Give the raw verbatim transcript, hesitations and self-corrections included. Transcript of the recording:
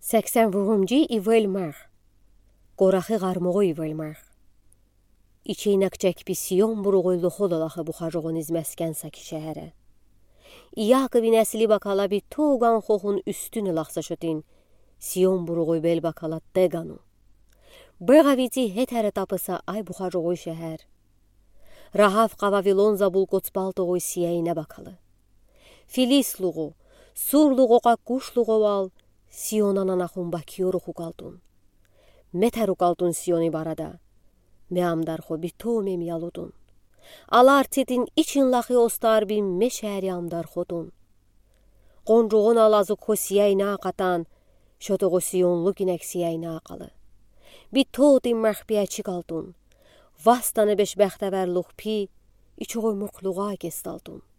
Сексен вугумджи ивэлмэх. Горахы гармого ивэлмэх. İçeynak çekpi siyon buruğuylu xodolakı buxarığın izməskən saki şəhərə. İyaqı binəsili bakala bir toğan xoxun üstünü laxsa şötin. Siyon buruğuy bel bakala deganu. Bəğavici hetərə tapısa ay buxarığuy şəhər. Rahav qavavilon zabul qoçbaltoğuy siyəyinə bakalı. Filisluğu, surluğu qaqquşluğu al, siyonan anaxun bakıyoruxu qaldun. Mətəru qaldun siyoni barada. Meamdarxo bir tomem yaludun. Alar titin için laxı ostar bin meşəri amdarxodun. Qonruğun alazı kosiyəyinə aqatan, şotoğu siyonlu ginək siyəyinə aqalı. Bir todin məxbiyəçi qaldun. Vastanı beş bəxtəvərluq pi, içoğu muqluğa gestaldun.